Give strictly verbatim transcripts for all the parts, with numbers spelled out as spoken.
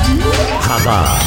Radar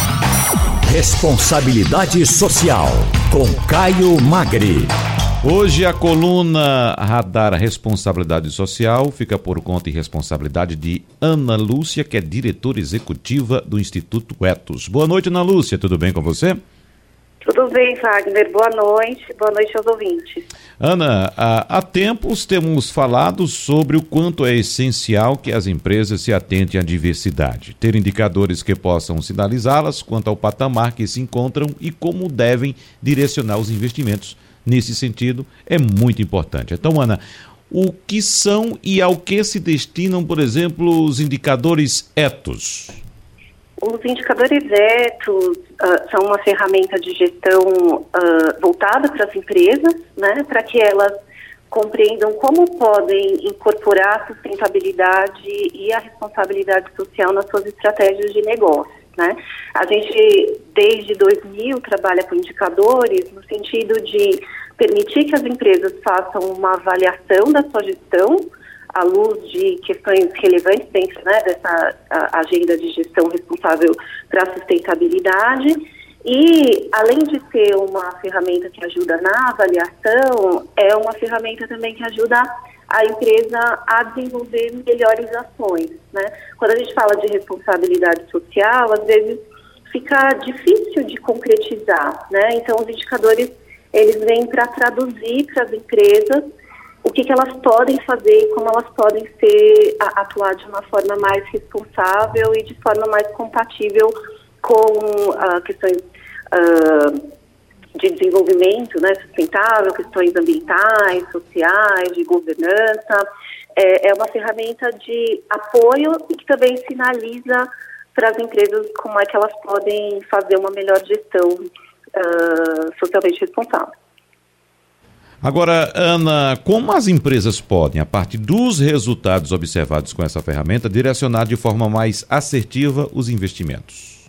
Responsabilidade Social, com Caio Magri. Hoje a coluna Radar Responsabilidade Social fica por conta e responsabilidade de Ana Lúcia, que é diretora executiva do Instituto Etos. Boa noite, Ana Lúcia, tudo bem com você? Tudo bem, Wagner. Boa noite. Boa noite aos ouvintes. Ana, há, há tempos temos falado sobre o quanto é essencial que as empresas se atentem à diversidade, ter indicadores que possam sinalizá-las quanto ao patamar que se encontram e como devem direcionar os investimentos. Nesse sentido, é muito importante. Então, Ana, o que são e ao que se destinam, por exemplo, os indicadores Etos? Os indicadores Etos uh, são uma ferramenta de gestão uh, voltada para as empresas, né, para que elas compreendam como podem incorporar a sustentabilidade e a responsabilidade social nas suas estratégias de negócio, né? A gente, desde dois mil, trabalha com indicadores no sentido de permitir que as empresas façam uma avaliação da sua gestão à luz de questões relevantes dentro, né, dessa a, agenda de gestão responsável para a sustentabilidade. E, além de ser uma ferramenta que ajuda na avaliação, é uma ferramenta também que ajuda a empresa a desenvolver melhores ações, né? Quando a gente fala de responsabilidade social, às vezes fica difícil de concretizar, né? Então, os indicadores, eles vêm para traduzir para as empresas o que, que elas podem fazer e como elas podem ser, a, atuar de uma forma mais responsável e de forma mais compatível com uh, questões uh, de desenvolvimento, né, sustentável, questões ambientais, sociais, de governança. É, é uma ferramenta de apoio e que também sinaliza para as empresas como é que elas podem fazer uma melhor gestão uh, socialmente responsável. Agora, Ana, como as empresas podem, a partir dos resultados observados com essa ferramenta, direcionar de forma mais assertiva os investimentos?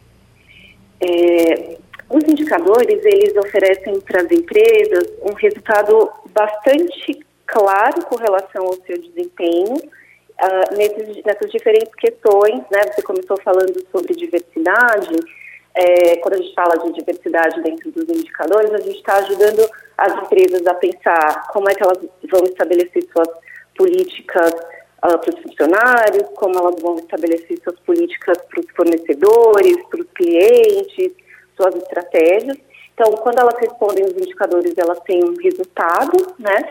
É, os indicadores, eles oferecem para as empresas um resultado bastante claro com relação ao seu desempenho, uh, nesses, nessas diferentes questões, né? Você começou falando sobre diversidade. É, quando a gente fala de diversidade dentro dos indicadores, a gente está ajudando as empresas a pensar como é que elas vão estabelecer suas políticas uh, para os funcionários, como elas vão estabelecer suas políticas para os fornecedores, para os clientes, suas estratégias. Então, quando elas respondem os indicadores, elas têm um resultado, né?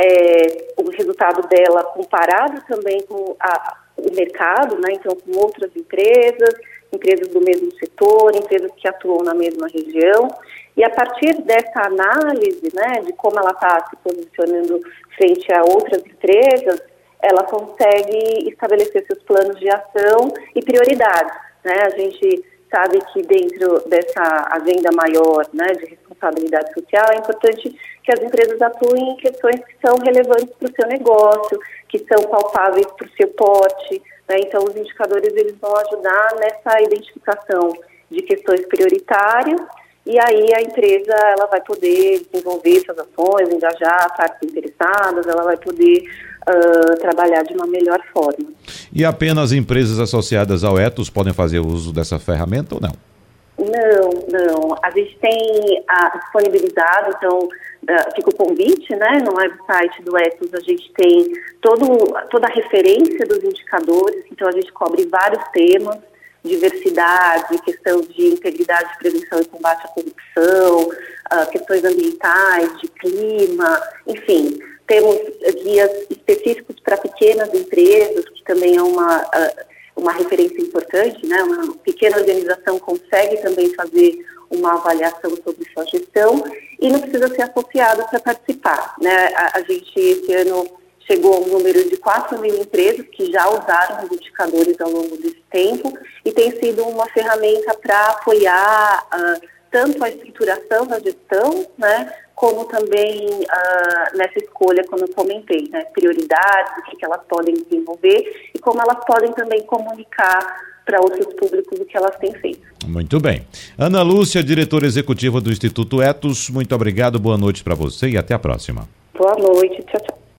É, o resultado dela comparado também com a, o mercado, né? Então, com outras empresas, empresas do mesmo setor, empresas que atuam na mesma região. E a partir dessa análise, né, de como ela está se posicionando frente a outras empresas, ela consegue estabelecer seus planos de ação e prioridades, né? A gente sabe que dentro dessa agenda maior, né, de responsabilidade social, é importante que as empresas atuem em questões que são relevantes para o seu negócio, que são palpáveis para o seu porte, né? Então, os indicadores, eles vão ajudar nessa identificação de questões prioritárias, e aí a empresa, ela vai poder desenvolver suas ações, engajar partes interessadas, ela vai poder uh, trabalhar de uma melhor forma. E apenas empresas associadas ao Etos podem fazer uso dessa ferramenta ou não? Não, não. A gente tem a, disponibilizado, então, uh, fica o convite, né? No website do Etos a gente tem todo, toda a referência dos indicadores, então a gente cobre vários temas: diversidade, questão de integridade, prevenção e combate à corrupção, uh, questões ambientais, de clima, enfim. Temos guias específicos para pequenas empresas, que também é uma, uh, uma referência importante, né? Uma pequena organização consegue também fazer uma avaliação sobre sua gestão e não precisa ser associado para participar, né? A, a gente, esse ano, chegou a um número de quatro mil empresas que já usaram os indicadores ao longo desse tempo e tem sido uma ferramenta para apoiar uh, tanto a estruturação da gestão, né, como também uh, nessa escolha, como eu comentei, né, prioridades, o que, que elas podem desenvolver e como elas podem também comunicar para outros públicos o que elas têm feito. Muito bem. Ana Lúcia, diretora executiva do Instituto Etos, muito obrigado, boa noite para você e até a próxima. Boa noite, tchau, tchau.